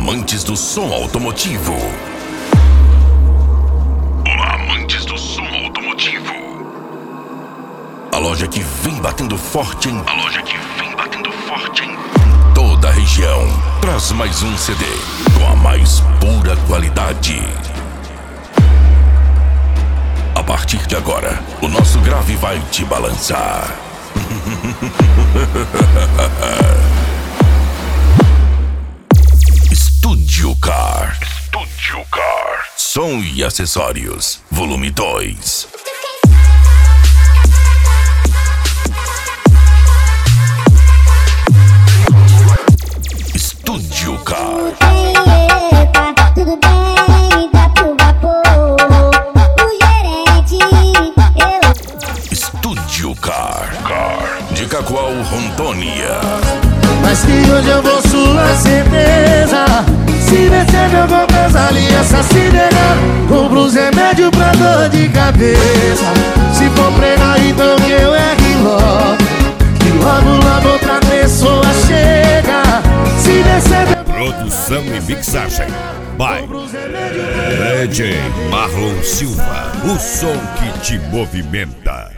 amantes do som automotivo. Olá, amantes do som automotivo. A loja que vem batendo forte em toda a região traz mais um CD com a mais pura qualidade. A partir de agora, o nosso grave vai te balançar. Studio Car. Som e acessórios, volume 2. Studio Car. Tudo bem, dá pro vapor. Mulherete, Studio Car. De Cacoal, Rondônia. Mas que hoje eu vou sua certeza. Se descer eu vou pras alianças. Se negar, compro uns remédios pra dor de cabeça. Se for pregar então que eu erre logo, que logo outra pessoa chega. Se descer Produção e mixagem by DJ Marlon Silva, o som que te movimenta.